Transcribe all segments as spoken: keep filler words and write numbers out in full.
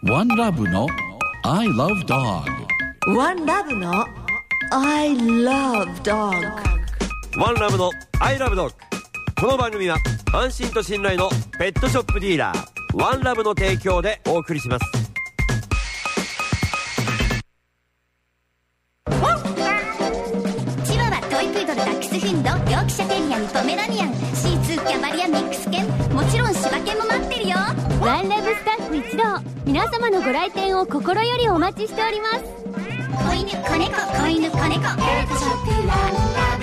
ワンラブの I love dog。 ワンラブの I love dog。 ワンラブの I love dog。 この番組は安心と信頼のペットショップディーラーワンラブの提供でお送りします。 チワワ、トイプードル、ダックスフンド、ヨークシャテリアン、ポメラニアン、シーツー、キャバリア、ミックス犬、もちろん柴犬も待ってるよ。 ワンラブスタッフ一同、皆様のご来店を心よりお待ちしております。 子犬、子猫、子犬、子猫、ペットショップワンラ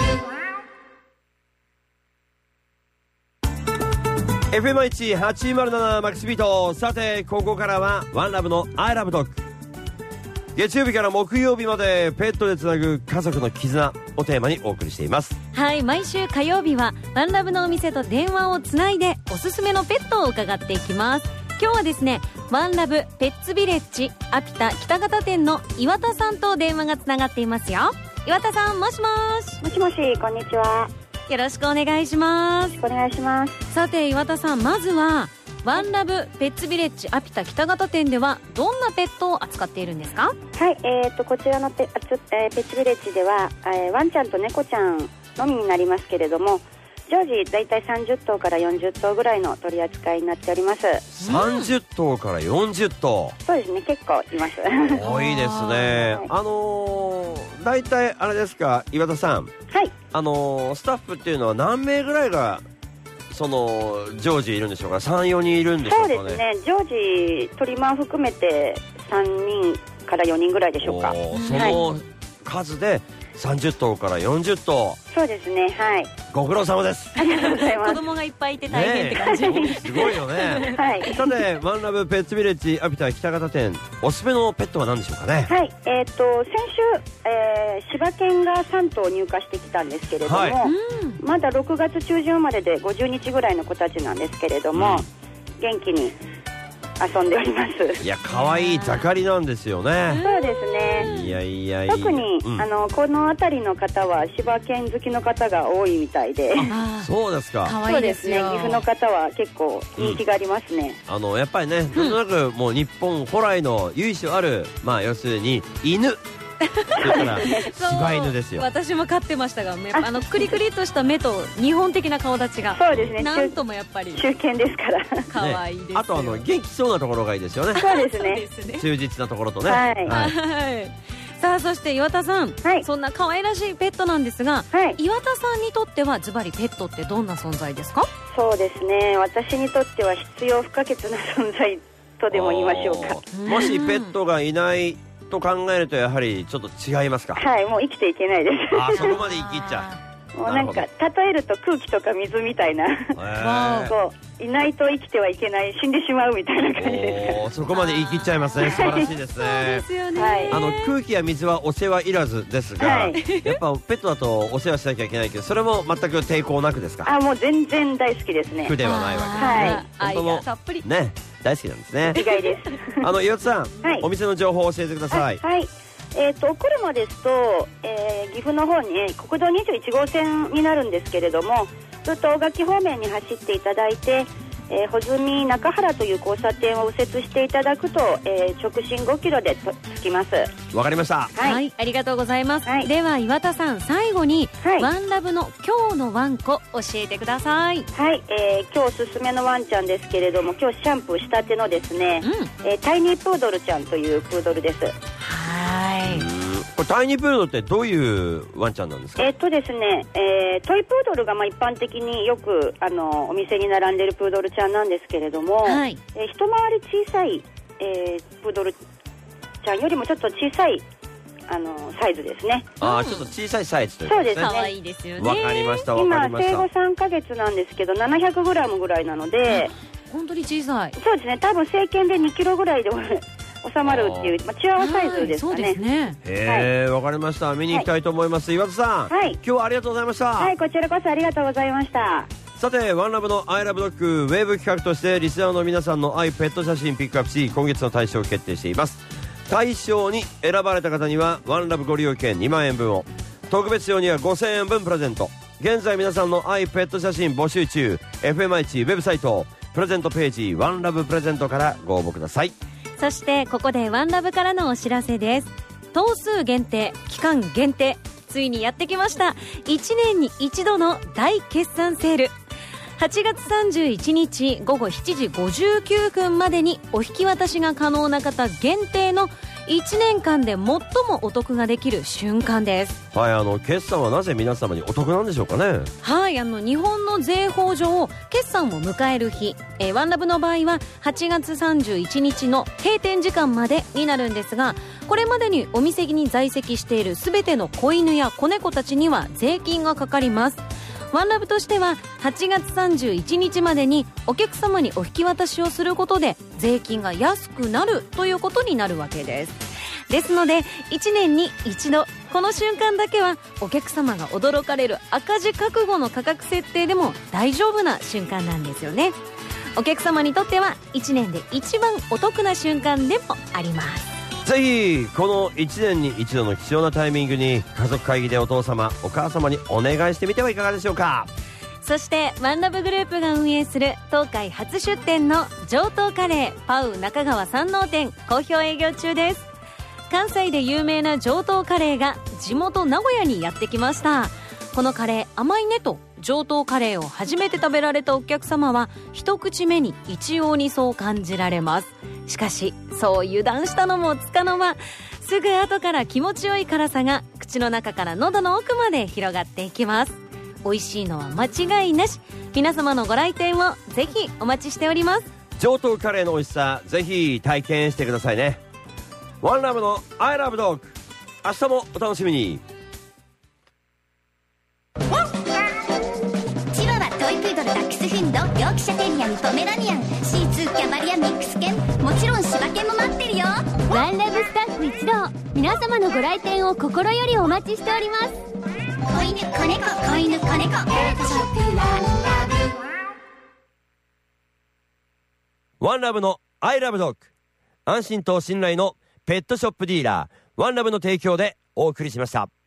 ブ。 エフエムワンいちはちまるなな マックスビート。さてここからはワンラブの I love dog。 月曜日から木曜日までペットでつなぐ家族の絆をテーマにお送りしています。 はい、毎週火曜日はワンラブのお店と電話をつないでおすすめのペットを伺っていきます。今日はですね、ワンラブペッツビレッジアピタ北方店の岩田さんと電話がつながっていますよ。岩田さん、もしもし。 もしもし、こんにちは。 よろしくお願いします。 お願いします。 さて岩田さん、まずはワンラブペッツビレッジアピタ北方店ではどんなペットを扱っているんですか？ はい、えー、とこちらのペ、えー、ペッツビレッジでは、えー、ワンちゃんと猫ちゃんのみになりますけれども、常時だいたいさんじゅっとうからよんじゅっとうぐらいの取り扱いになっております。 さんじゅっとうからよんじゅっとう。 そうですね、結構います多いですね。あのー、だいたいあれですか、岩田さん。 はい、 あのー、スタッフっていうのは何名ぐらいがその常時いるんでしょうか？ さん、よにんいるんでしょうかね？ そうですね、常時トリマー含めてさんにんからよにんぐらいでしょうか。 その数でさんじゅっとうからよんじゅっとう。 そうですね、はい。 ご苦労様です。 ありがとうございます。 子供がいっぱいいて大変って感じ、 ね、すごいよねはい。 さてワンラブペッツビレッジアピタ北方店、おすすめのペットは何でしょうかね？ はい、えー、と先週、えー、柴犬がさんとう入荷してきたんですけれども、はい、まだろくがつちゅうじゅんまででごじゅうにちぐらいの子たちなんですけれども、うん、元気に遊んでおります。 いや、可愛い盛りなんですよね。 そうですね。 いやいやいや、 特に、うん、あのこの辺りの方は柴犬好きの方が多いみたいで。 そうですか。 可愛いですよ。 そうですね、岐阜の方は結構人気がありますね。 うん、あのやっぱりね、なんとなくもう日本古来の由緒ある、まあ要するに犬だから柴犬ですよ。 私も飼ってましたが、あのクリクリとした目と日本的な顔立ちが、 そうですね、 なんともやっぱり中堅ですから可愛いですよ、ね、 あとあの元気そうなところがいいですよね。 そうですね、 忠実なところとね。 はい、 はい、さあそして岩田さん、はい、そんな可愛らしいペットなんですが、はい、岩田さんにとってはズバリペットってどんな存在ですか？ そうですね、私にとっては必要不可欠な存在とでも言いましょうか。 もしペットがいないと考えるとやはりちょっと違いますか？ はい、もう生きていけないです。 あ、そこまで生きっちゃう。 もうなんか例えると空気とか水みたいな、こういないと生きてはいけない、死んでしまうみたいな感じですか。 そこまで言い切っちゃいますね。素晴らしいですね。 そうですよね、 はい、 あの空気や水はお世話いらずですが、はい、やっぱペットだとお世話しなきゃいけないけど、それも全く抵抗なくですか？ あ、もう全然大好きですね。 苦ではないわけですね。 はい、 愛がたっぷりね、 大好きなんですね。 意外です。 あの岩田さん、はい、お店の情報を教えてください。 はい、えー、とお車ですと、えー、岐阜の方に国道にじゅういちごうせんになるんですけれども、ずっと大垣方面に走っていただいて、えー、穂積中原という交差点を右折していただくと、えー、直進ごキロでと着きます。 わかりました。 はい、はい、ありがとうございます、はい、では岩田さん、最後に、はい、ワンラブの今日のワンコ教えてください。 はい、えー、今日おすすめのワンちゃんですけれども、今日シャンプーしたてのですね、うん、えー、タイニープードルちゃんというプードルです。 はい、 これタイニープードルってどういうワンちゃんなんですか？ えーっとですね、えー、トイプードルがまあ一般的によくあのお店に並んでいるプードルちゃんなんですけれども、はい、えー、一回り小さい、えー、プードルちゃんよりもちょっと小さいあのサイズですね。 ああ、ちょっと小さいサイズということですね。 可愛いですよね。 わかりました、わかりました。 今生後さんかげつなんですけどななひゃくグラムぐらいなので、 本当に小さい。 そうですね、多分成犬でにキロぐらいで収まるっていう、まあ、チワワサイズですかね。 そうですね。 へえ、わかりました。見に行きたいと思います。はい、岩田さん、はい、今日はありがとうございました。 はい、こちらこそありがとうございました。 さてワンラブの I love dog ウェーブ企画としてリスナーの皆さんの愛ペット写真ピックアップし、今月の大賞を決定しています。大賞に選ばれた方にはワンラブご利用券にまんえんぶんを、特別賞にはごせんえんぶんプレゼント。現在皆さんの愛ペット写真募集中。 エフエムワンいち ウェブサイトプレゼントページワンラブプレゼントからご応募ください。 そしてここでワンラブからのお知らせです。頭数限定、期間限定、ついにやってきました。いちねんに一度の大決算セール。はちがつさんじゅういちにちごごしちじごじゅうきゅうふんまでにお引き渡しが可能な方限定のいちねんかんで最もお得ができる瞬間です。 はい、あの決算はなぜ皆様にお得なんでしょうかね。 はい、あの日本の税法上決算を迎える日、えー、ワンラブの場合ははちがつさんじゅういちにちの閉店時間までになるんですが、これまでにお店に在籍しているすべての子犬や子猫たちには税金がかかります。ワンラブとしてははちがつさんじゅういちにちまでにお客様にお引き渡しをすることで税金が安くなるということになるわけです。ですのでいちねんに一度この瞬間だけはお客様が驚かれる赤字覚悟の価格設定でも大丈夫な瞬間なんですよね。お客様にとってはいちねんで一番お得な瞬間でもあります。 ぜひこのいちねんに一度の貴重なタイミングに家族会議でお父様お母様にお願いしてみてはいかがでしょうか。 そしてワンラブグループが運営する東海初出店の上等カレーパウ中川山王店好評営業中です。関西で有名な上等カレーが地元名古屋にやってきました。このカレー甘いねと上等カレーを初めて食べられたお客様は一口目に一様にそう感じられます。しかしそう油断したのもつかの間、すぐ後から気持ちよい辛さが口の中から喉の奥まで広がっていきます。美味しいのは間違いなし。皆様のご来店をぜひお待ちしております。 上等カレーの美味しさぜひ体験してくださいね。ワンラブの I love dog、 明日もお楽しみに。 チワワ、トイプードル、ダックスフンド、ヨークシャテリアにポメラニアン、シーツー、キャバリアミックス犬、もちろん柴犬も待ってるよ。 ワンラブスタッフ一同、皆様のご来店を心よりお待ちしております。 子犬、子猫、子犬、子猫、ペットショップワンラブ。 ワンラブの I love dog、 安心と信頼のペットショップディーラーワンラブの提供でお送りしました。